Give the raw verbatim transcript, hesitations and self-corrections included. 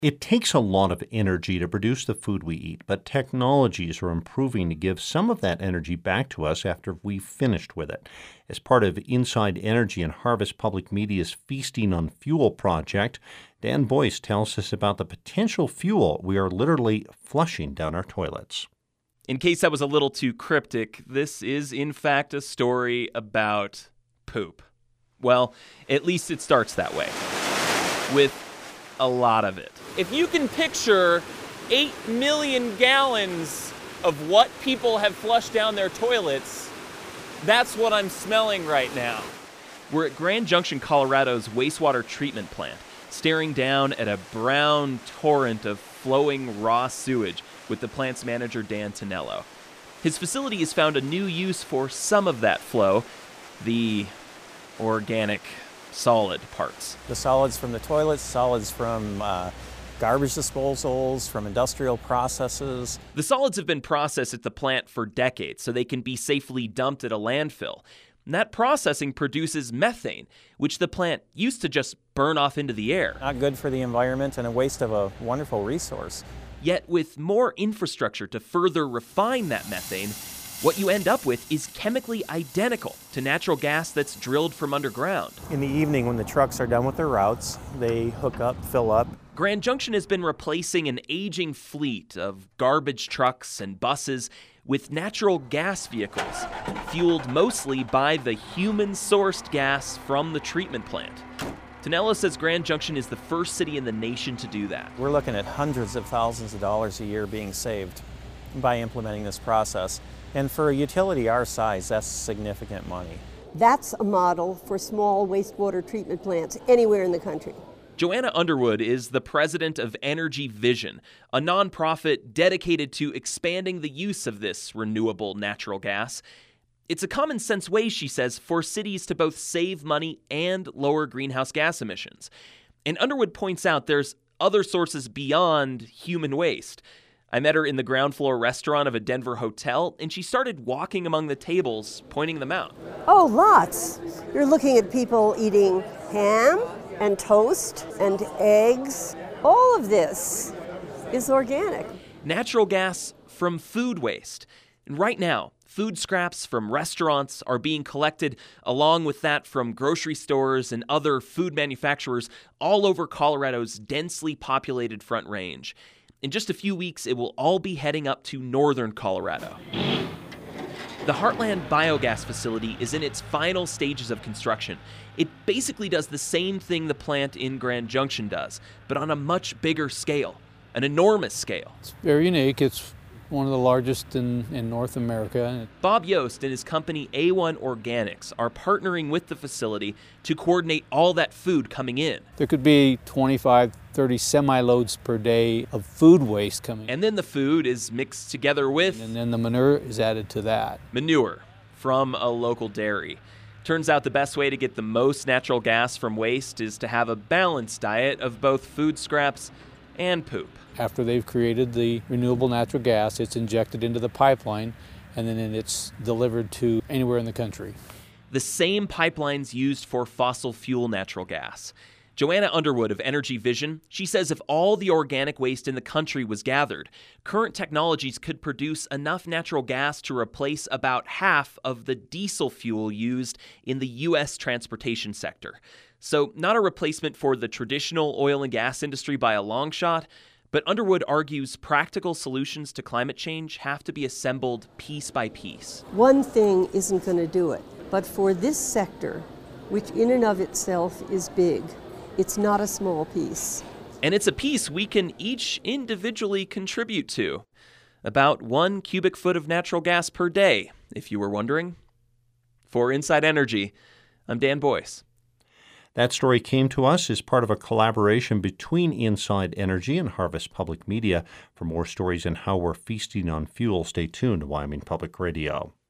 It takes a lot of energy to produce the food we eat, but technologies are improving to give some of that energy back to us after we've finished with it. As part of Inside Energy and Harvest Public Media's Feasting on Fuel project, Dan Boyce tells us about the potential fuel we are literally flushing down our toilets. In case that was a little too cryptic, this is in fact a story about poop. Well, at least it starts that way, with a lot of it. If you can picture eight million gallons of what people have flushed down their toilets, that's what I'm smelling right now. We're at Grand Junction, Colorado's wastewater treatment plant, staring down at a brown torrent of flowing raw sewage with the plant's manager, Dan Tonello. His facility has found a new use for some of that flow, the organic solid parts. The solids from the toilets, solids from uh, garbage disposals, from industrial processes. The solids have been processed at the plant for decades so they can be safely dumped at a landfill. And that processing produces methane, which the plant used to just burn off into the air. Not good for the environment and a waste of a wonderful resource. Yet with more infrastructure to further refine that methane, what you end up with is chemically identical to natural gas that's drilled from underground. In the evening, when the trucks are done with their routes, they hook up, fill up. Grand Junction has been replacing an aging fleet of garbage trucks and buses with natural gas vehicles, fueled mostly by the human-sourced gas from the treatment plant. Tonello says Grand Junction is the first city in the nation to do that. We're looking at hundreds of thousands of dollars a year being saved by implementing this process. And for a utility our size, that's significant money. That's a model for small wastewater treatment plants anywhere in the country. Joanna Underwood is the president of Energy Vision, a nonprofit dedicated to expanding the use of this renewable natural gas. It's a common sense way, she says, for cities to both save money and lower greenhouse gas emissions. And Underwood points out there's other sources beyond human waste. I met her in the ground floor restaurant of a Denver hotel, and she started walking among the tables, pointing them out. Oh, lots. You're looking at people eating ham and toast and eggs. All of this is organic. Natural gas from food waste. And right now, food scraps from restaurants are being collected along with that from grocery stores and other food manufacturers all over Colorado's densely populated Front Range. In just a few weeks, it will all be heading up to northern Colorado. The Heartland Biogas facility is in its final stages of construction. It basically does the same thing the plant in Grand Junction does, but on a much bigger scale, an enormous scale. It's very unique. It's one of the largest in, in North America. Bob Yost and his company A one Organics are partnering with the facility to coordinate all that food coming in. There could be twenty-five, thirty semi-loads per day of food waste coming in. And then the food is mixed together with... And then the manure is added to that. Manure from a local dairy. Turns out the best way to get the most natural gas from waste is to have a balanced diet of both food scraps and poop. After they've created the renewable natural gas, it's injected into the pipeline, and then it's delivered to anywhere in the country. The same pipelines used for fossil fuel natural gas. Joanna Underwood of Energy Vision, she says if all the organic waste in the country was gathered, current technologies could produce enough natural gas to replace about half of the diesel fuel used in the U S transportation sector. So not a replacement for the traditional oil and gas industry by a long shot, but Underwood argues practical solutions to climate change have to be assembled piece by piece. One thing isn't going to do it, but for this sector, which in and of itself is big, it's not a small piece. And it's a piece we can each individually contribute to. About one cubic foot of natural gas per day, if you were wondering. For Inside Energy, I'm Dan Boyce. That story came to us as part of a collaboration between Inside Energy and Harvest Public Media. For more stories on how we're feasting on fuel, stay tuned to Wyoming Public Radio.